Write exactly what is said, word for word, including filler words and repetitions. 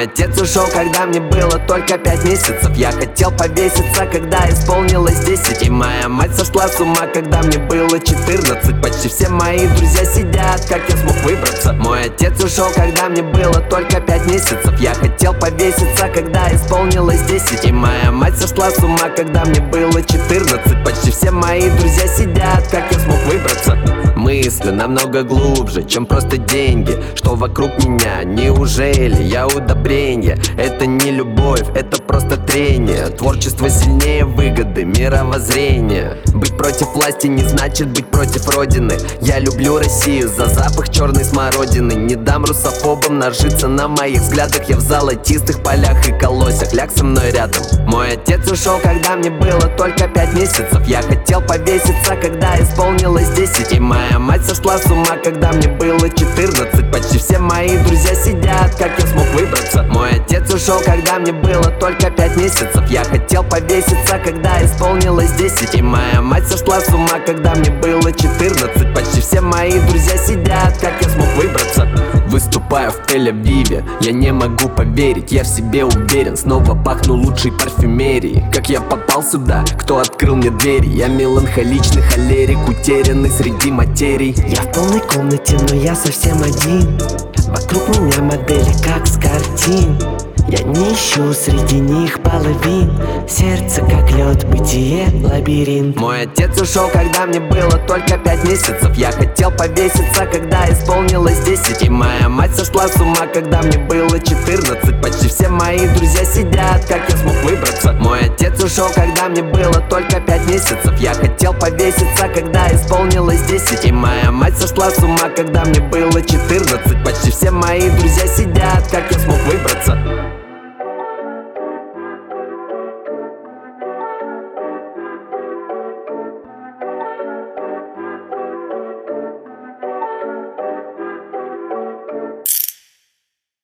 Мой отец ушел, когда мне было только пять месяцев. Я хотел повеситься, когда исполнилось десять. И моя мать сошла с ума, когда мне было четырнадцать. Почти все мои друзья сидят, как я смог выбраться. Мой отец ушел, когда мне было только пять месяцев. Я хотел повеситься, когда исполнилось десять. И моя мать сошла с ума, когда мне было четырнадцать. Почти все мои друзья сидят, как я смог выбраться. Мысли намного глубже, чем просто деньги, что вокруг меня. Неужели я удобрение? Это не любовь, это просто трение. Творчество сильнее выгоды, мировоззрения. Быть против власти не значит быть против родины. Я люблю Россию за запах черной смородины. Не дам русофобам нажиться на моих взглядах. Я в золотистых полях и колосях, ляг со мной рядом. Мой отец ушел, когда мне было только пять месяцев. Я хотел повеситься, когда исполнилось десять. И моя мать сошла с ума, когда мне было четырнадцать. Почти все мои друзья сидят, как я смог выбраться. Мой отец ушел, когда мне было только пять месяцев. Я хотел повеситься, когда исполнилось десять. И моя мать сошла с ума, когда мне было четырнадцать. Почти все мои друзья сидят, как я смог выбраться. Выступаю в Тель-Авиве, я не могу поверить, я в себе уверен. Снова пахну лучшей парфюмерией. Как я попал сюда, кто открыл мне двери? Я меланхоличный холерик, утерянный среди материй. Я в полной комнате, но я совсем один. Вокруг меня модели, как с картин. Я не ищу среди них половин. Сердце как лед, бытие лабиринт. Мой отец ушел, когда мне было только пять месяцев. Я хотел повеситься, когда исполнилось десять. И моя мать сошла с ума, когда мне было четырнадцать. Почти все мои друзья сидят, как я смог выбраться. Мой отец ушел, когда мне было только пять месяцев. Я хотел повеситься, когда исполнилось десять. И моя мать сошла с ума, когда мне было четырнадцать. Почти все мои друзья сидят, как я смог выбраться.